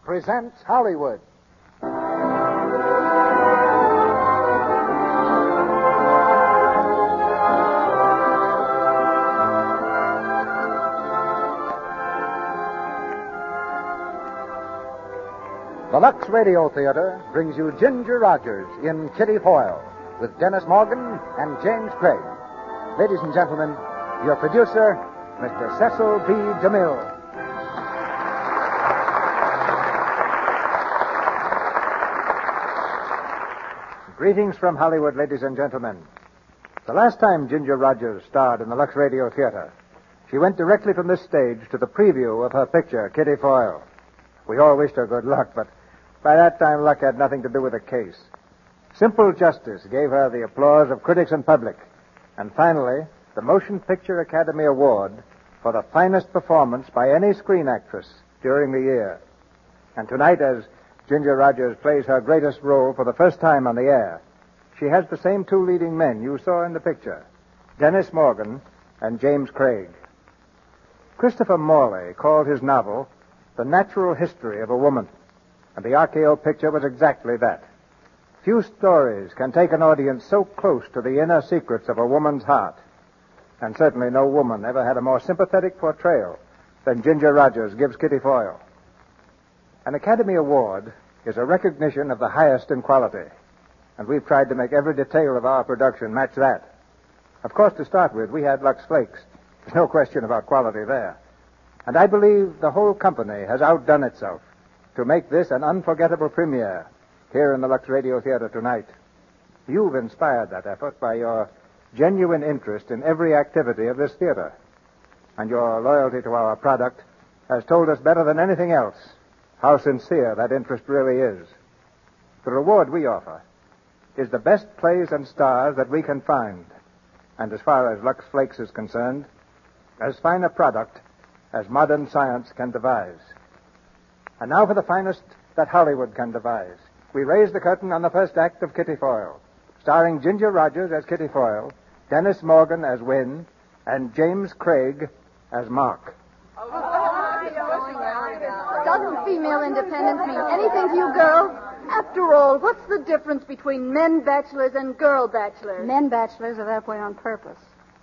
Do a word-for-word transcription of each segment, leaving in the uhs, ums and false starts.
presents Hollywood. The Lux Radio Theater brings you Ginger Rogers in Kitty Foyle with Dennis Morgan and James Craig. Ladies and gentlemen, your producer, Mister Cecil B. DeMille. Greetings from Hollywood, ladies and gentlemen. The last time Ginger Rogers starred in the Lux Radio Theater, she went directly from this stage to the preview of her picture, Kitty Foyle. We all wished her good luck, but by that time, luck had nothing to do with the case. Simple justice gave her the applause of critics and public. And finally, the Motion Picture Academy Award for the finest performance by any screen actress during the year. And tonight, as Ginger Rogers plays her greatest role for the first time on the air, she has the same two leading men you saw in the picture, Dennis Morgan and James Craig. Christopher Morley called his novel The Natural History of a Woman. And the R K O picture was exactly that. Few stories can take an audience so close to the inner secrets of a woman's heart. And certainly no woman ever had a more sympathetic portrayal than Ginger Rogers gives Kitty Foyle. An Academy Award is a recognition of the highest in quality. And we've tried to make every detail of our production match that. Of course, to start with, we had Lux Flakes. There's no question about quality there. And I believe the whole company has outdone itself to make this an unforgettable premiere here in the Lux Radio Theater tonight. You've inspired that effort by your genuine interest in every activity of this theater. And your loyalty to our product has told us better than anything else how sincere that interest really is. The reward we offer is the best plays and stars that we can find. And as far as Lux Flakes is concerned, as fine a product as modern science can devise. And now for the finest that Hollywood can devise. We raise the curtain on the first act of Kitty Foyle, starring Ginger Rogers as Kitty Foyle, Dennis Morgan as Wynne, and James Craig as Mark. Doesn't female independence mean anything to you girls? After all, what's the difference between men bachelors and girl bachelors? Men bachelors are that way on purpose.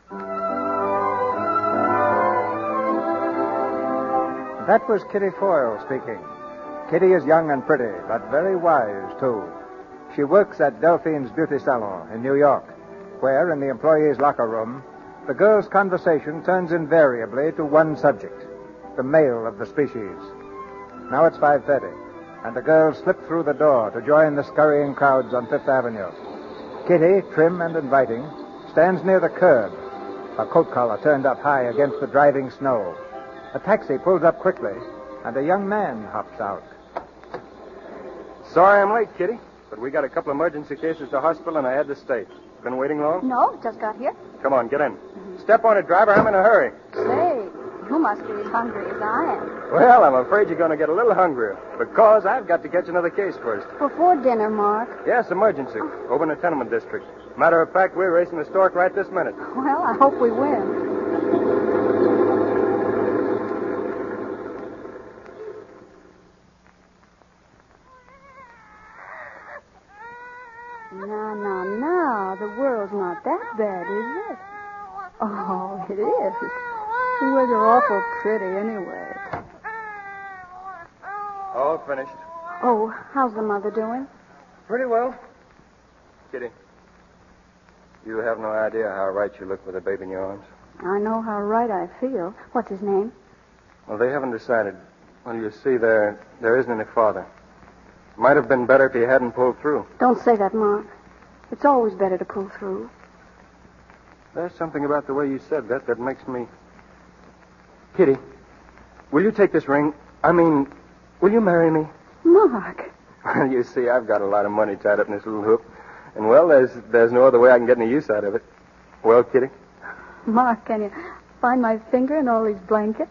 That was Kitty Foyle speaking. Kitty is young and pretty, but very wise, too. She works at Delphine's Beauty Salon in New York, where, in the employees' locker room, the girls' conversation turns invariably to one subject, the male of the species. Now it's five thirty, and the girls slip through the door to join the scurrying crowds on Fifth Avenue. Kitty, trim and inviting, stands near the curb, her coat collar turned up high against the driving snow. A taxi pulls up quickly, and a young man hops out. Sorry I'm late, Kitty, but we got a couple emergency cases to hospital, and I had to stay. Been waiting long? No, just got here. Come on, get in. Mm-hmm. Step on it, driver. I'm in a hurry. Say, you must be as hungry as I am. Well, I'm afraid you're going to get a little hungrier, because I've got to catch another case first. Before dinner, Mark? Yes, emergency. Over in the tenement district. Matter of fact, we're racing the stork right this minute. Well, I hope we win. No, no, no. The world's not that bad, is it? Oh, it is. Well, you're awful pretty anyway. All finished. Oh, how's the mother doing? Pretty well. Kitty, you have no idea how right you look with a baby in your arms. I know how right I feel. What's his name? Well, they haven't decided. Well, you see, there there isn't any father. Might have been better if he hadn't pulled through. Don't say that, Mark. It's always better to pull through. There's something about the way you said that that makes me... Kitty, will you take this ring? I mean, will you marry me? Mark. Well, you see, I've got a lot of money tied up in this little hoop. And, well, there's there's no other way I can get any use out of it. Well, Kitty? Mark, can you find my finger in all these blankets?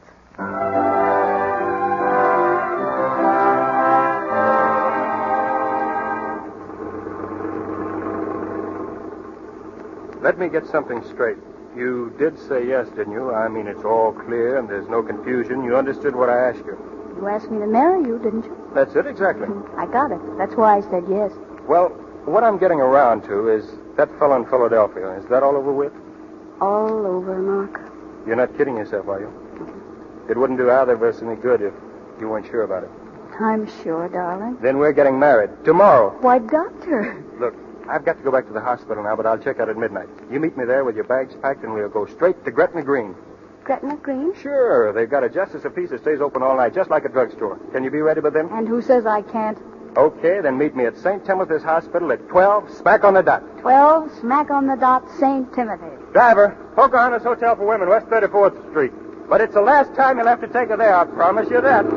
Let me get something straight. You did say yes, didn't you? I mean, it's all clear and there's no confusion. You understood what I asked you. You asked me to marry you, didn't you? That's it, exactly. I got it. That's why I said yes. Well, what I'm getting around to is that fellow in Philadelphia. Is that all over with? All over, Mark. You're not kidding yourself, are you? It wouldn't do either of us any good if you weren't sure about it. I'm sure, darling. Then we're getting married. Tomorrow. Why, Doctor? Look, I've got to go back to the hospital now, but I'll check out at midnight. You meet me there with your bags packed, and we'll go straight to Gretna Green. Gretna Green? Sure. They've got a Justice of Peace that stays open all night, just like a drugstore. Can you be ready with them? And who says I can't? Okay, then meet me at Saint Timothy's Hospital at twelve, smack on the dot. Twelve, smack on the dot, Saint Timothy. Driver, Pocahontas Hotel for Women, West thirty-fourth Street. But it's the last time you'll have to take her there, I promise you that.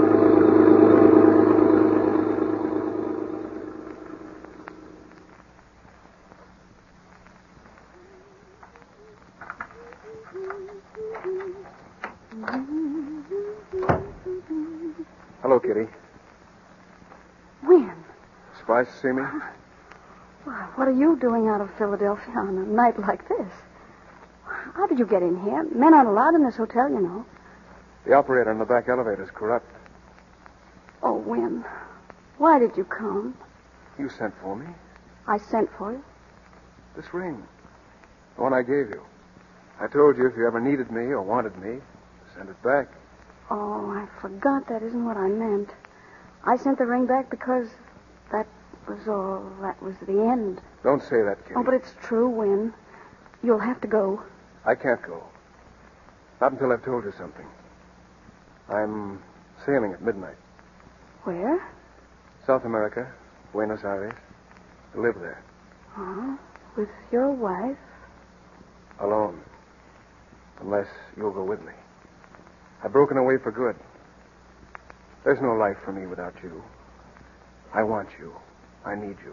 Hello, Kitty. When? Surprised to see me? Well, what are you doing out of Philadelphia on a night like this? How did you get in here? Men aren't allowed in this hotel, you know. The operator in the back elevator is corrupt. Oh, Win, why did you come? You sent for me. I sent for you. This ring. The one I gave you. I told you if you ever needed me or wanted me, send it back. Oh, I forgot that isn't what I meant. I sent the ring back because that was all. That was the end. Don't say that, Kitty. Oh, but it's true, Win. You'll have to go. I can't go. Not until I've told you something. I'm sailing at midnight. Where? South America, Buenos Aires. I live there. Oh, with your wife? Alone. Unless you'll go with me. I've broken away for good. There's no life for me without you. I want you. I need you.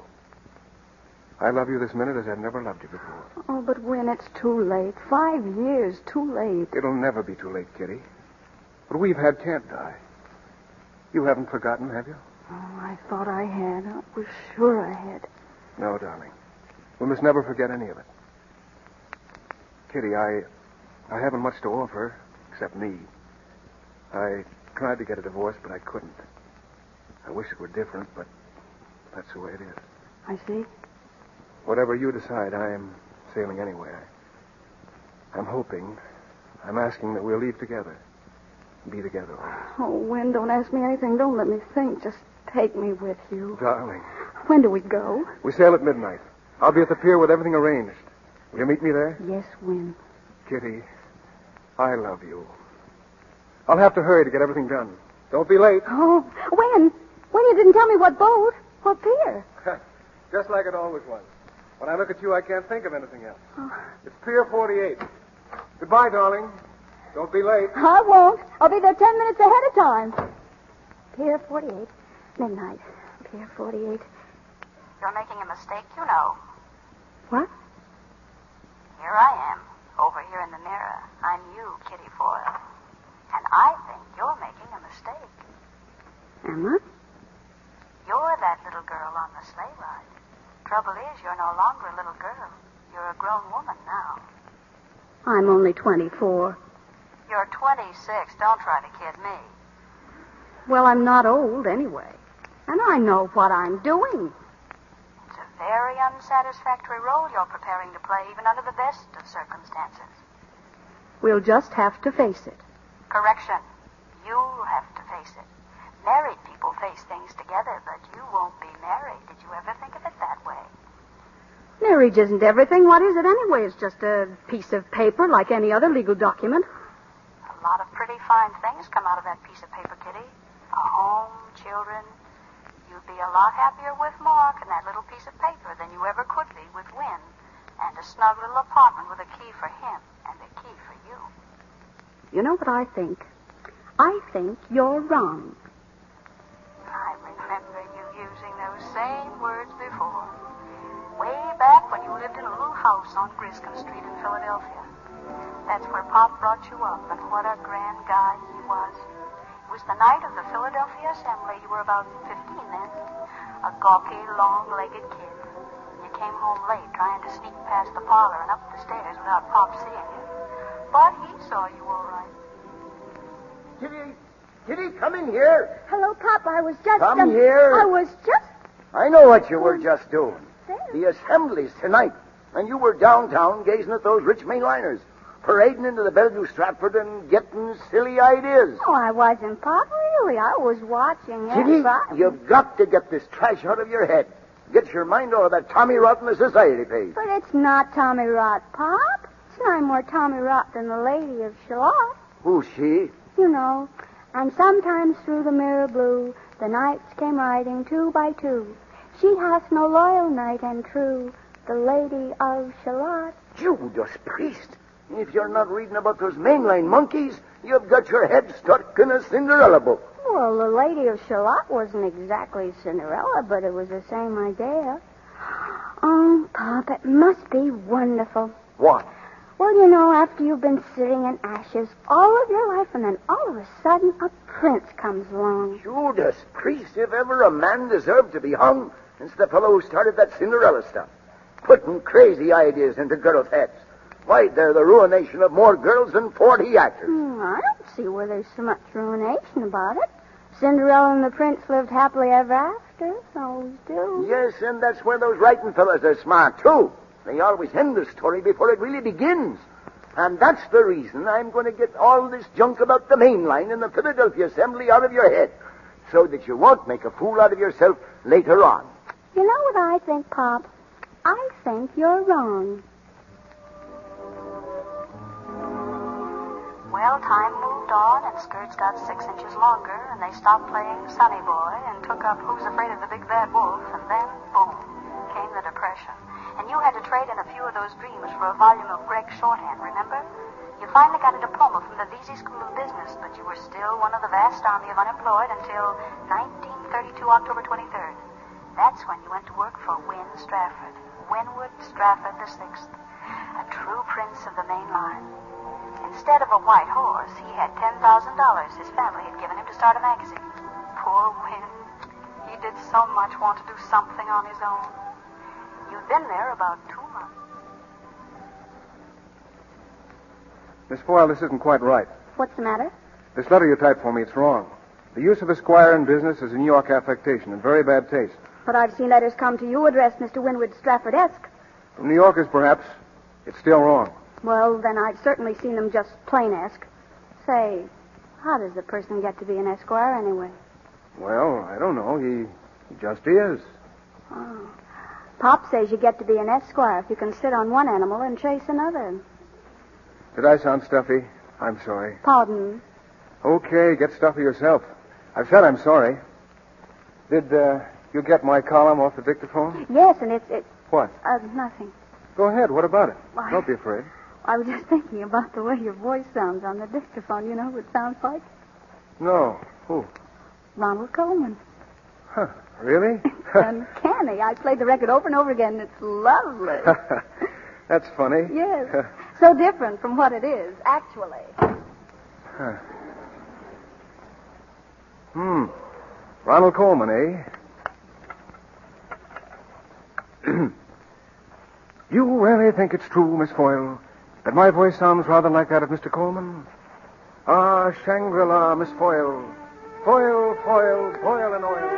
I love you this minute as I've never loved you before. Oh, but Win, it's too late. Five years, too late. It'll never be too late, Kitty. What we've had can't die. You haven't forgotten, have you? Oh, I thought I had. I was sure I had. No, darling. We must never forget any of it. Kitty, I... I haven't much to offer, except me. I tried to get a divorce, but I couldn't. I wish it were different, but that's the way it is. I see. Whatever you decide, I am sailing anyway. I, I'm hoping, I'm asking that we'll leave together. Be together always. Oh, Win, don't ask me anything. Don't let me think. Just take me with you. Darling. When do we go? We sail at midnight. I'll be at the pier with everything arranged. Will you meet me there? Yes, Win. Kitty, I love you. I'll have to hurry to get everything done. Don't be late. Oh, Win. Win, you didn't tell me what boat. What pier? Just like it always was. When I look at you, I can't think of anything else. Oh. It's Pier forty-eight. Goodbye, darling. Don't be late. I won't. I'll be there ten minutes ahead of time. Pier forty-eight. Midnight. Pier forty-eight. You're making a mistake, you know. What? Here I am, over here in the mirror. I'm you, Kitty Foyle. And I think you're making a mistake. Am I? You're that little girl on the sleigh ride. Trouble is, you're no longer a little girl. You're a grown woman now. I'm only twenty-four. You're twenty-six. Don't try to kid me. Well, I'm not old anyway. And I know what I'm doing. It's a very unsatisfactory role you're preparing to play, even under the best of circumstances. We'll just have to face it. Correction. You'll have to face it. Married people face things together, but you won't be married. Did you ever think of it that way? Marriage isn't everything. What is it anyway? It's just a piece of paper like any other legal document. A lot of pretty fine things come out of that piece of paper, Kitty. A home, children. You'd be a lot happier with Mark and that little piece of paper than you ever could be with Win. And a snug little apartment with a key for him and a key for you. You know what I think? I think you're wrong. I remember you using those same words before. Way back when you lived in a little house on Griscom Street in Philadelphia. That's where Pop brought you up, and what a grand guy he was. It was the night of the Philadelphia Assembly. You were about fifteen then. A gawky, long-legged kid. You came home late, trying to sneak past the parlor and up the stairs without Pop seeing you. But he saw you all right. Kitty, Kitty, come in here. Hello, Pop. I was just... Come um, here. I was just... I know what you were just doing. There. The assembly's tonight, and you were downtown gazing at those rich mainliners, parading into the Bellevue Stratford and getting silly ideas. No, I wasn't, Pop. Really, I was watching. Yes, Kitty, I... you've got to get this trash out of your head. Get your mind off that Tommy Rot in the society page. But it's not Tommy Rot, Pop. It's no more Tommy Rot than the Lady of Shalott. Who's she? You know, and sometimes through the mirror blue, the knights came riding two by two. She hath no loyal knight and true, the Lady of Shalott. Judas Priest. If you're not reading about those mainline monkeys, you've got your head stuck in a Cinderella book. Well, the Lady of Shalott wasn't exactly Cinderella, but it was the same idea. Oh, Pop, it must be wonderful. What? Well, you know, after you've been sitting in ashes all of your life, and then all of a sudden a prince comes along. Judas Priest, if ever a man deserved to be hung, it's the fellow who started that Cinderella stuff. Putting crazy ideas into girls' heads. Why, they're the ruination of more girls than forty actors. Hmm, I don't see where there's so much ruination about it. Cinderella and the prince lived happily ever after. Always do. Yes, and that's where those writing fellas are smart, too. They always end the story before it really begins. And that's the reason I'm going to get all this junk about the main line in the Philadelphia Assembly out of your head, so that you won't make a fool out of yourself later on. You know what I think, Pop? I think you're wrong. Well, time moved on, and skirts got six inches longer, and they stopped playing Sonny Boy and took up Who's Afraid of the Big Bad Wolf, and then, boom, came the Depression. And you had to trade in a few of those dreams for a volume of Greg's shorthand, remember? You finally got a diploma from the Vesey School of Business, but you were still one of the vast army of unemployed until nineteen thirty-two, October twenty-third. That's when you went to work for Win Strafford, Winwood Strafford the Sixth, a true prince of the main line. Instead of a white horse, he had ten thousand dollars his family had given him to start a magazine. Poor Win. He did so much want to do something on his own. You've been there about two months. Miss Foyle, this isn't quite right. What's the matter? This letter you typed for me, it's wrong. The use of Esquire in business is a New York affectation and very bad taste. But I've seen letters come to you addressed Mister Winwood Strafford-esque. From New Yorkers, perhaps. It's still wrong. Well, then I've certainly seen them just plain-esque. Say, how does the person get to be an esquire anyway? Well, I don't know. He, he just is. Oh. Pop says you get to be an esquire if you can sit on one animal and chase another. Did I sound stuffy? I'm sorry. Pardon? Okay, get stuffy yourself. I've said I'm sorry. Did uh, you get my column off the dictaphone? Yes, and it's... It, what? uh, nothing. Go ahead. What about it? Why? Don't be afraid. I was just thinking about the way your voice sounds on the dictaphone. You know who it sounds like? No. Who? Ronald Coleman. Huh. Really? Uncanny. I played the record over and over again. It's lovely. That's funny. Yes. So different from what it is, actually. Huh. Hmm. Ronald Coleman, eh? You really think it's true, Miss Foyle, that my voice sounds rather like that of Mister Coleman? Ah, Shangri-La, Miss Foyle. Foyle, foil, foil and oil.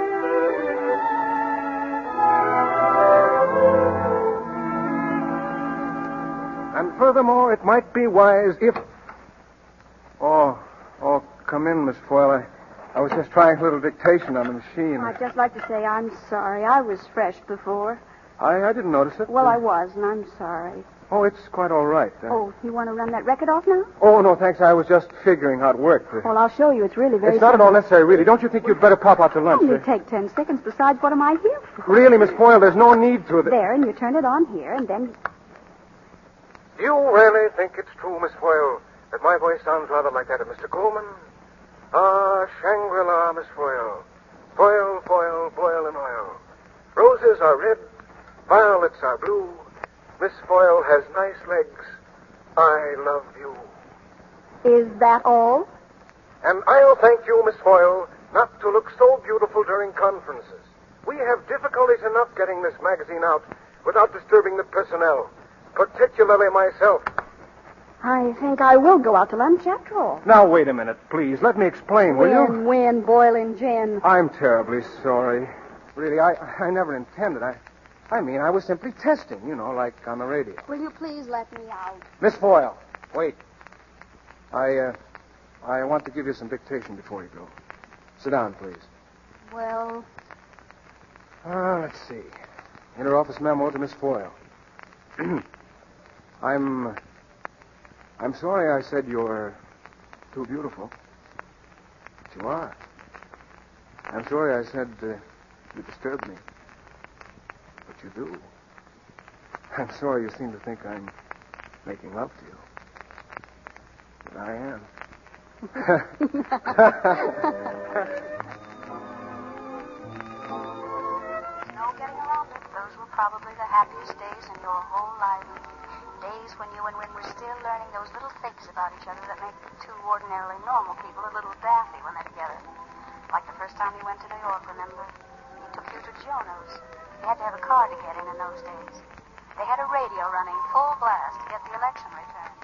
And furthermore, it might be wise if... Oh, oh, come in, Miss Foyle. I, I was just trying a little dictation on the machine. I'd just like to say I'm sorry. I was fresh before. I, I didn't notice it. Well, I was, and I'm sorry. Oh, it's quite all right. Uh, Oh, you want to run that record off now? oh, no, thanks. I was just figuring how it worked. Uh, Well, I'll show you. It's really very it's not at simple. all necessary, really. Don't you think you'd better pop out to lunch? Only uh? take ten seconds. Besides, what am I here for? Really, Miss Foyle, there's no need to. The... There, and you turn it on here, and then... You really think it's true, Miss Foyle, that my voice sounds rather like that of Mister Coleman? Ah, Shangri-La, Miss Foyle. Foil, foil, boil and oil. Roses are red, violets are blue. Miss Foyle has nice legs. I love you. Is that all? And I'll thank you, Miss Foyle, not to look so beautiful during conferences. We have difficulties enough getting this magazine out without disturbing the personnel, particularly myself. I think I will go out to lunch after all. Now, wait a minute, please. Let me explain, will you? Win, win, boiling gin. I'm terribly sorry. Really, I, I never intended. I, I mean, I was simply testing, you know, like on the radio. Will you please let me out? Miss Foyle, wait. I, uh, I want to give you some dictation before you go. Sit down, please. Well, Ah, let's see. Interoffice memo to Miss Foyle. I'm... I'm sorry I said you're too beautiful. But you are. I'm sorry I said uh, you disturbed me. But you do. I'm sorry you seem to think I'm making love to you. But I am. No getting around it. Those were probably the happiest days in your whole life. Days when you and Win were still learning those little things about each other that make two ordinarily normal people a little daffy when they're together. Like the first time you went to New York, remember? He took you to Jono's. You had to have a car to get in in those days. They had a radio running full blast to get the election returns.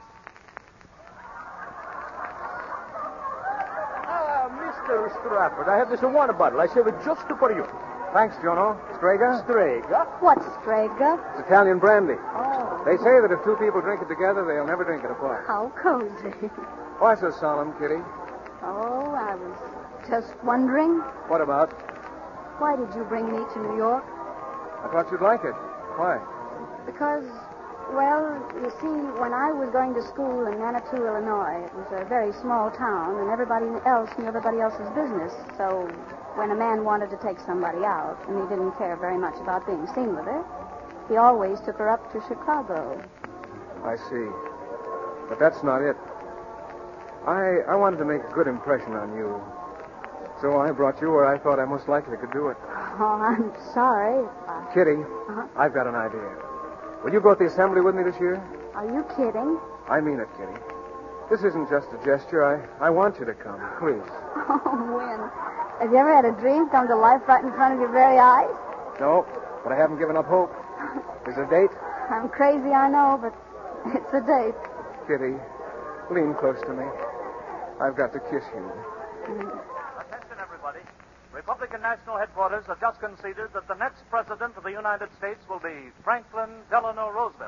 Ah, Mister Stratford, I have this water bottle. I saved it just for you. Thanks, Jono. Strega? Strega? what's Strega? It's Italian brandy. Oh, They say that if two people drink it together, they'll never drink it apart. how cozy. Why so solemn, Kitty? Oh, I was just wondering, What about? why did you bring me to New York? I thought you'd like it. Why? Because, well, you see, when I was going to school in Manitou, Illinois, it was a very small town, and everybody else knew everybody else's business. So when a man wanted to take somebody out, and he didn't care very much about being seen with her, he always took her up to Chicago. I see. But that's not it. I I wanted to make a good impression on you. So I brought you where I thought I most likely could do it. Oh, I'm sorry. if I- Kitty, Uh-huh. I've got an idea. Will you go to the assembly with me this year? Are you kidding? I mean it, Kitty. This isn't just a gesture. I, I want you to come, please. Oh, Win. Have you ever had a dream come to life right in front of your very eyes? No, but I haven't given up hope. Is there a date? I'm crazy, I know, but it's a date. Kitty, lean close to me. I've got to kiss you. Attention, everybody. Republican National Headquarters have just conceded that the next president of the United States will be Franklin Delano Roosevelt.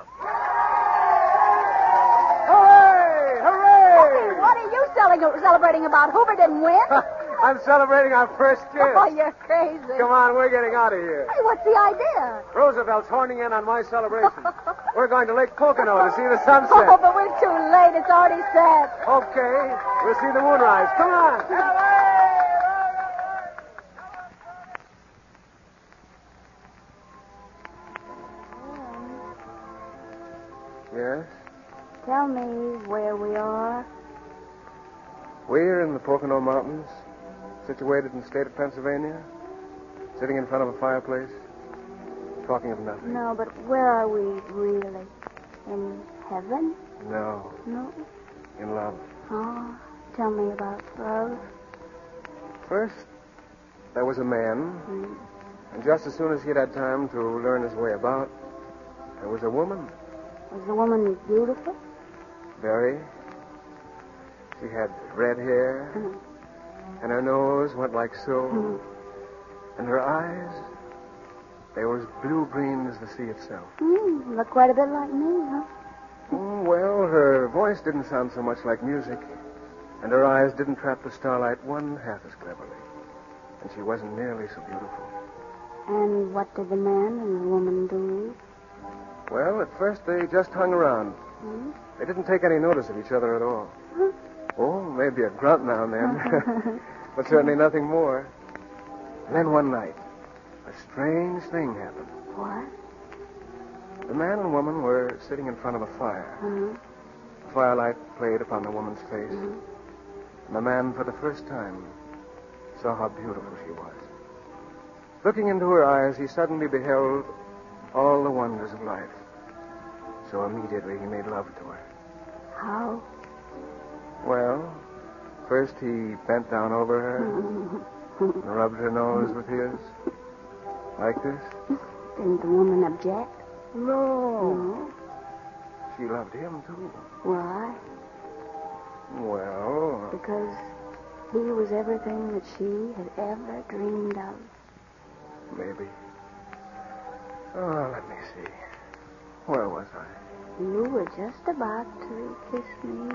Hooray! Hooray! What are you cele- celebrating about? Hoover didn't win? I'm celebrating our first kiss. Oh, you're crazy. Come on, we're getting out of here. Hey, what's the idea? Roosevelt's horning in on my celebration. We're going to Lake Pocono to see the Oh, sunset. but we're too late. It's already set. Okay, we'll see the moonrise. Come on. Yes? Tell me where we are. We're in the Pocono Mountains, situated in the state of Pennsylvania, sitting in front of a fireplace, talking of nothing. No, but where are we really? In heaven? No, No. in love. Oh, tell me about love. First, there was a man, Hmm. and just as soon as he'd had time to learn his way about, there was a woman. Was the woman beautiful? Very. She had red hair, Mhm. and her nose went like so, Mhm. and her eyes, they were as blue-green as the sea itself. Hmm, look quite a bit like me, huh? Mm, well, her voice didn't sound so much like music, and her eyes didn't trap the starlight one half as cleverly, and she wasn't nearly so beautiful. And what did the man and the woman do? Well, at first they just hung around. Hmm? They didn't take any notice of each other at all. Huh? Oh, maybe a grunt now and then, but certainly nothing more. And then one night, a strange thing happened. What? The man and woman were sitting in front of a fire. Uh-huh. The firelight played upon the woman's face, Mhm. and the man, for the first time, saw how beautiful she was. Looking into her eyes, he suddenly beheld all the wonders of life. So immediately he made love to her. How? Well, first he bent down over her and rubbed her nose with his. Like this. Didn't the woman object? No. No. She loved him, too. Why? Well... Because he was everything that she had ever dreamed of. Maybe. Oh, let me see. Where was I? You were just about to kiss me.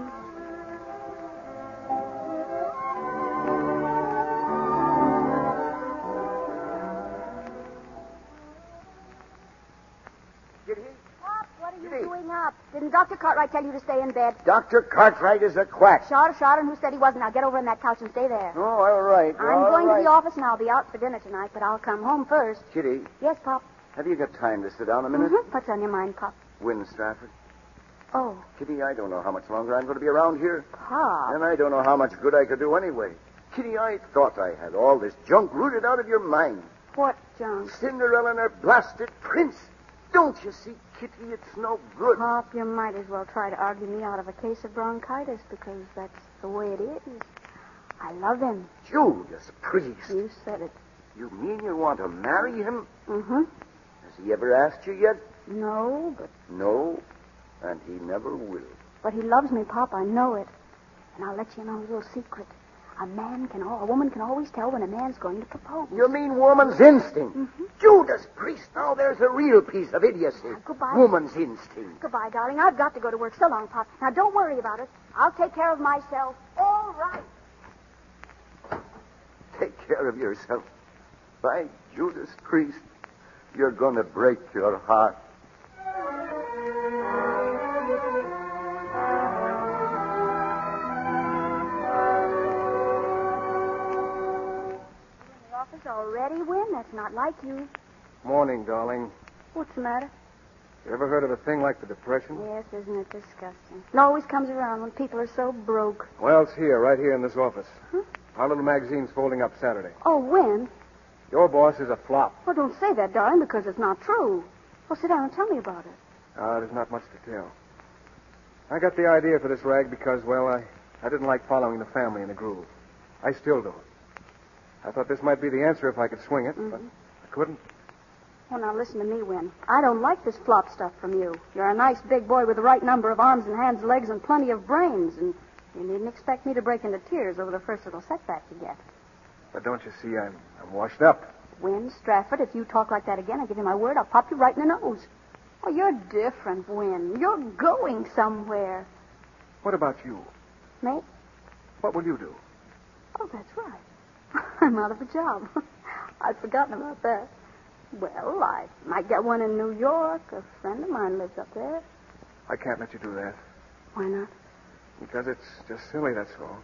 Pop, what are you doing up? Didn't Doctor Cartwright tell you to stay in bed? Doctor Cartwright is a quack. Shot, shot, and who said he wasn't? Now get over on that couch and stay there. Oh, all right. I'm all going right. to the office and I'll be out for dinner tonight, but I'll come home first. Kitty, Yes, Pop. have you got time to sit down a minute? Mm-hmm. What's on your mind, Pop? Win Stratford. Oh, Kitty, I don't know how much longer I'm going to be around here. Pop. And I don't know how much good I could do anyway. Kitty, I thought I had all this junk rooted out of your mind. What, John? Cinderella and her blasted prince. Don't you see, Kitty, it's no good. Pop, you might as well try to argue me out of a case of bronchitis because that's the way it is. I love him. Judas Priest. You said it. You mean you want to marry him? Mm-hmm. Has he ever asked you yet? No, but No, and he never will. but he loves me, Pop. I know it. And I'll let you know a little secret. A man can, al- a woman can always tell when a man's going to propose. You mean woman's instinct? Mm-hmm. Judas Priest, now there's a real piece of idiocy. Goodbye. Woman's instinct. Goodbye, darling. I've got to go to work. So long, Pop. Now, don't worry about it. I'll take care of myself. All right. Take care of yourself. By Judas Priest, you're going to break your heart. Office already, Win? That's not like you. Morning, darling. what's the matter? You ever heard of a thing like the Depression? Yes, isn't it disgusting? It always comes around when people are so broke. Well, it's here, right here in this office. Huh? Our little magazine's folding up Saturday. Oh, when? Your boss is a flop. Well, don't say that, darling, because it's not true. Well, sit down and tell me about it. Ah, there's not much to tell. I got the idea for this rag because, well, I, I didn't like following the family in the groove. I still don't. I thought this might be the answer if I could swing it, Mm-hmm. but I couldn't. Well, now listen to me, Win. I don't like this flop stuff from you. You're a nice big boy with the right number of arms and hands, legs, and plenty of brains, and you needn't expect me to break into tears over the first little setback you get. But don't you see, I'm, I'm washed up. Win, Stratford, if you talk like that again, I give you my word, I'll pop you right in the nose. Oh, you're different, Win. You're going somewhere. What about you? Mate? What will you do? Oh, that's right. I'm out of a job. I'd forgotten about that. Well, I might get one in New York. A friend of mine lives up there. I can't let you do that. Why not? Because it's just silly, that's all.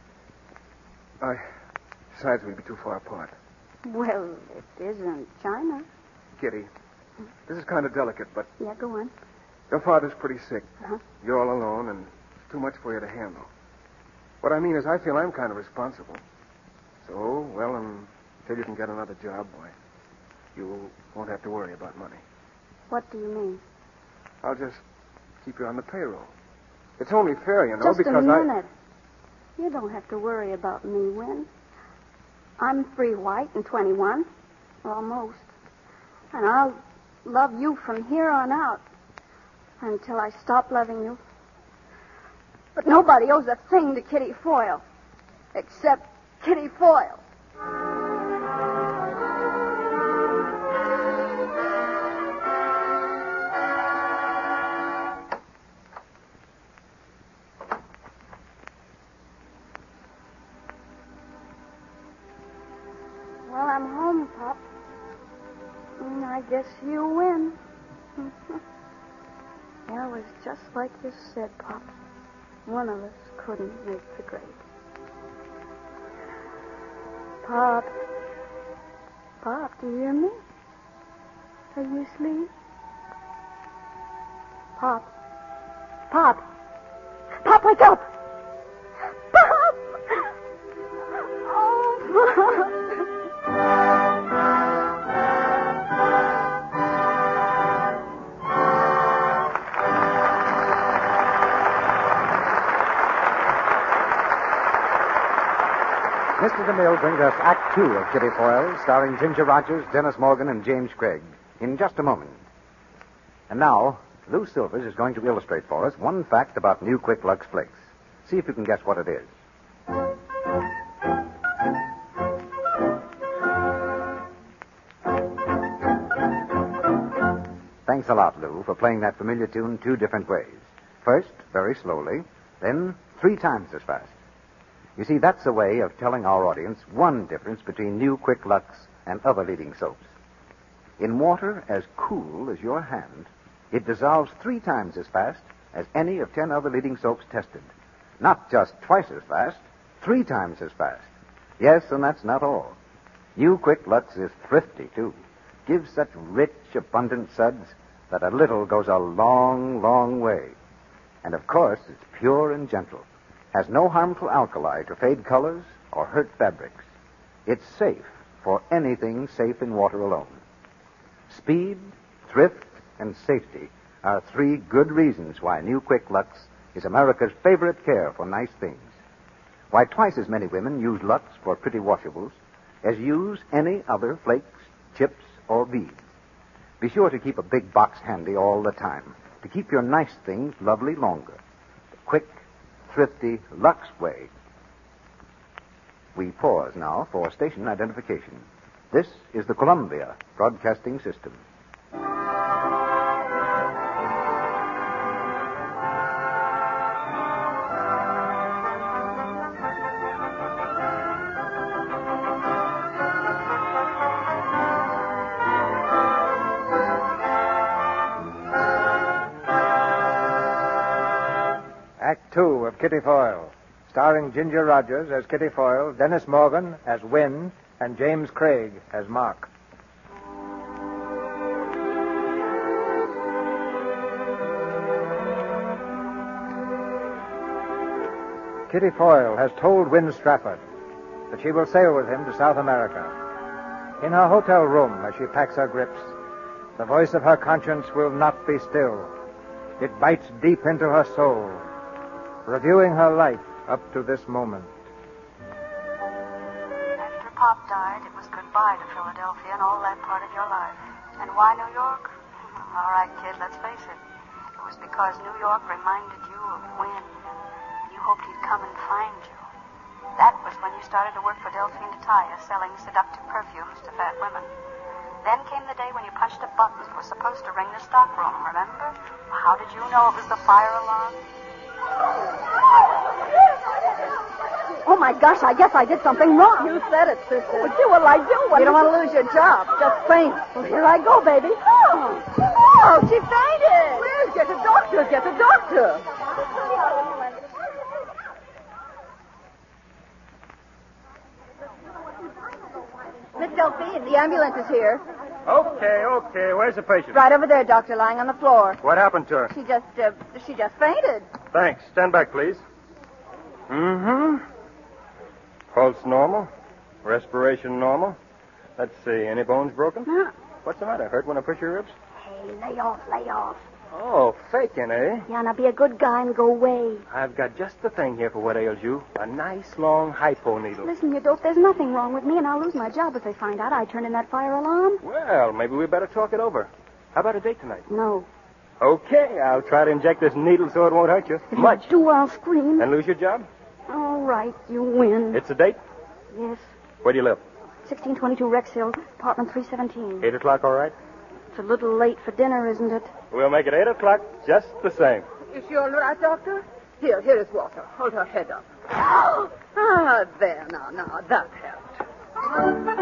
I... Besides, we'd be too far apart. Well, it isn't China. Kitty, this is kind of delicate, but Yeah, go on. your father's pretty sick. Uh-huh. You're all alone, and it's too much for you to handle. What I mean is I feel I'm kind of responsible. So, well, until you can get another job, boy, you won't have to worry about money. What do you mean? I'll just keep you on the payroll. It's only fair, you know, Just because a I... minute. You don't have to worry about me, Win. I'm free white and twenty-one. Almost. And I'll love you from here on out until I stop loving you. But nobody owes a thing to Kitty Foyle except Kitty Foyle. Well, I'm home, Pop. Mm, I guess you win. Yeah, it was just like you said, Pop. One of us couldn't make the grade. Pop. Pop, do you hear me? Are you asleep? Pop. Pop. Pop, wake up! Pop! Oh, Pop. Mister DeMille brings us Act Two of Kitty Foyle, starring Ginger Rogers, Dennis Morgan, and James Craig, in just a moment. And now, Lou Silvers is going to illustrate for us one fact about new Quick Lux Flakes. See if you can guess what it is. Thanks a lot, Lou, for playing that familiar tune two different ways. First, very slowly, then three times as fast. You see, that's a way of telling our audience one difference between New Quick Lux and other leading soaps. In water as cool as your hand, it dissolves three times as fast as any of ten other leading soaps tested. Not just twice as fast, three times as fast. Yes, and that's not all. New Quick Lux is thrifty, too. Gives such rich, abundant suds that a little goes a long, long way. And of course, it's pure and gentle. Has no harmful alkali to fade colors or hurt fabrics. It's safe for anything safe in water alone. Speed, thrift, and safety are three good reasons why New Quick Lux is America's favorite care for nice things. Why twice as many women use Lux for pretty washables as use any other flakes, chips, or beads. Be sure to keep a big box handy all the time to keep your nice things lovely longer. The quick, thrifty Lux way. We pause now for station identification. This is the Columbia Broadcasting System. Act two of Kitty Foyle, starring Ginger Rogers as Kitty Foyle, Dennis Morgan as Win, and James Craig as Mark. Kitty Foyle has told Win Strafford that she will sail with him to South America. In her hotel room, as she packs her grips, the voice of her conscience will not be still. It bites deep into her soul, reviewing her life up to this moment. After Pop died, it was goodbye to Philadelphia and all that part of your life. And why New York? All right, kid, let's face it. It was because New York reminded you of Win. You hoped he'd come and find you. That was when you started to work for Delphine Taya, selling seductive perfumes to fat women. Then came the day when you punched a button that was supposed to ring the stockroom, remember? How did you know it was the fire alarm? Oh, my gosh, I guess I did something wrong. You said it, sister. What will I do? What you don't want to lose your job. Just faint. Well, here I go, baby. Oh, oh she fainted. Please, get a doctor. Get a doctor. Miss Delphine, the ambulance is here. Okay, okay. Where's the patient? Right over there, doctor, lying on the floor. What happened to her? She just, uh, she just fainted. Thanks. Stand back, please. Mm-hmm. Pulse normal. Respiration normal. Let's see. Any bones broken? No. What's the matter? Hurt when I push your ribs? Hey, lay off, lay off. Oh, faking, eh? Yeah, now be a good guy and go away. I've got just the thing here for what ails you. A nice, long hypo needle. Listen, you dope, there's nothing wrong with me, and I'll lose my job if they find out I turned in that fire alarm. Well, maybe we better talk it over. How about a date tonight? No. Okay, I'll try to inject this needle so it won't hurt you. If Much. you do, I'll scream. And lose your job? All right, you win. It's a date? Yes. Where do you live? sixteen twenty-two Rex Hill, apartment three seventeen. Eight o'clock, all right? It's a little late for dinner, isn't it? We'll make it eight o'clock just the same. Is she all right, doctor? Here, here is water. Hold her head up. Ah, there, now, now, that helped.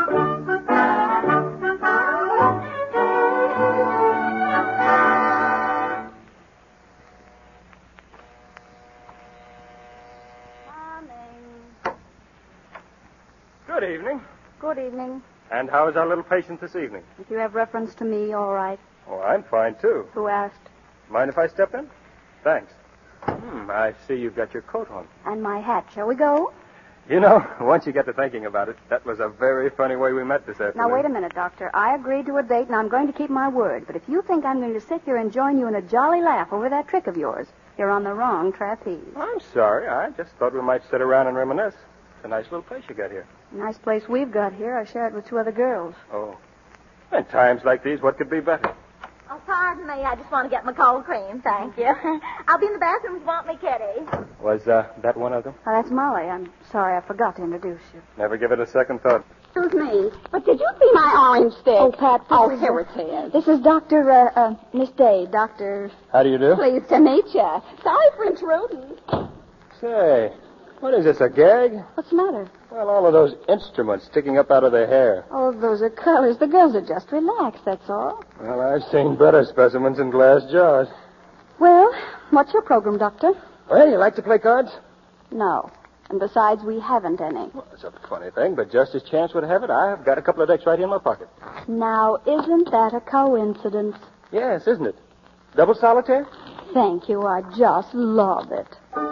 Good evening. Good evening. And how is our little patient this evening? If you have reference to me, all right. Oh, I'm fine, too. Who asked? Mind if I step in? Thanks. Hmm, I see you've got your coat on. And my hat. Shall we go? You know, once you get to thinking about it, that was a very funny way we met this afternoon. Now, wait a minute, Doctor. I agreed to a date, and I'm going to keep my word. But if you think I'm going to sit here and join you in a jolly laugh over that trick of yours, you're on the wrong trapeze. I'm sorry. I just thought we might sit around and reminisce. It's a nice little place you got here. Nice place we've got here. I share it with two other girls. Oh. In times like these, what could be better? Oh, pardon me. I just want to get my cold cream. Thank you. I'll be in the bathroom if you want me, Kitty. Was uh, that one of them? Oh, that's Molly. I'm sorry I forgot to introduce you. Never give it a second thought. Excuse me, but did you see my orange stick? Oh, Pat, this Oh, is, here uh, it is. This is Doctor Uh, uh, Miss Day. Doctor How do you do? Pleased to meet you. Sorry for intruding. Say, what is this, a gag? What's the matter? Well, all of those instruments sticking up out of their hair. Oh, those are colors. The girls are just relaxed, that's all. Well, I've seen better specimens in glass jars. Well, what's your program, Doctor? Well, you like to play cards? No. And besides, we haven't any. Well, it's a funny thing, but just as chance would have it, I've got a couple of decks right here in my pocket. Now, isn't that a coincidence? Yes, isn't it? Double solitaire? Thank you. I just love it.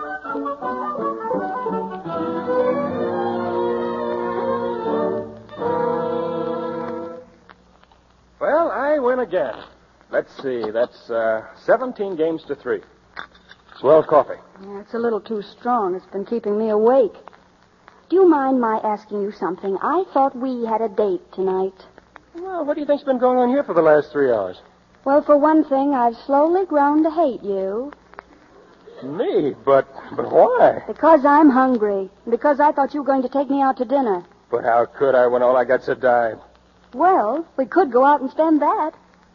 Well, I win again. Let's see. That's uh, seventeen games to three. Swell coffee. Yeah, it's a little too strong. It's been keeping me awake. Do you mind my asking you something? I thought we had a date tonight. Well, what do you think's been going on here for the last three hours? Well, for one thing, I've slowly grown to hate you. Me? But, but why? Because I'm hungry. Because I thought you were going to take me out to dinner. But how could I when all I got's a dime? Well, we could go out and spend that.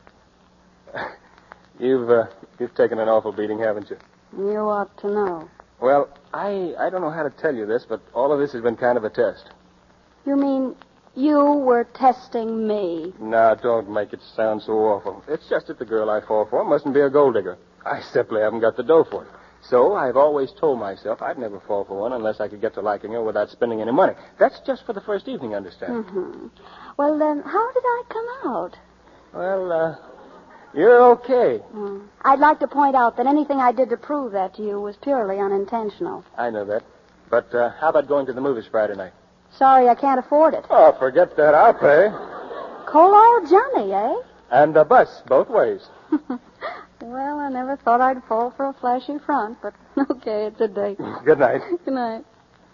You've, uh, you've taken an awful beating, haven't you? You ought to know. Well, I, I don't know how to tell you this, but all of this has been kind of a test. You mean you were testing me? Now, don't make it sound so awful. It's just that the girl I fall for mustn't be a gold digger. I simply haven't got the dough for it. So I've always told myself I'd never fall for one unless I could get to liking her without spending any money. That's just for the first evening, understand? Mm-hmm. Well, then, how did I come out? Well, uh, you're okay. Mm. I'd like to point out that anything I did to prove that to you was purely unintentional. I know that. But uh, how about going to the movies Friday night? Sorry, I can't afford it. Oh, forget that. I'll pay. Coal oil Johnny, eh? And a bus, both ways. Well, I never thought I'd fall for a flashy front, but okay, it's a date. Good night. Good night.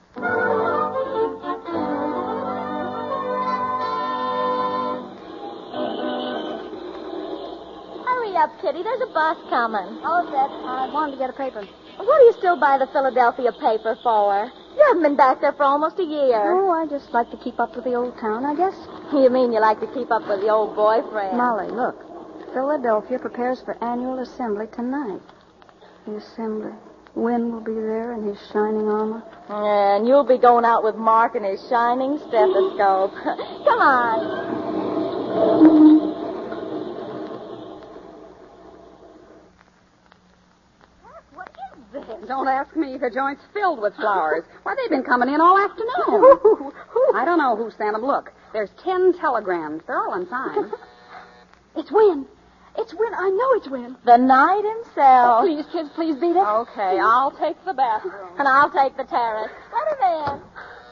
Hurry up, Kitty. There's a bus coming. Oh, Dad, I wanted to get a paper. What do you still buy the Philadelphia paper for? You haven't been back there for almost a year. Oh, I just like to keep up with the old town, I guess. You mean you like to keep up with the old boyfriend? Molly, look. Philadelphia prepares for annual assembly tonight. The assembly. Wynn will be there in his shining armor. And you'll be going out with Mark and his shining stethoscope. Come on. What is this? Don't ask me. The joint's filled with flowers. Why, they've been coming in all afternoon. I don't know who sent them. Look, there's ten telegrams. They're all unsigned. It's Wynn. It's Wynn. I know it's Wynn. The knight himself. Oh, please, kids, please beat it. Okay, I'll take the bathroom. And I'll take the terrace. Let him in.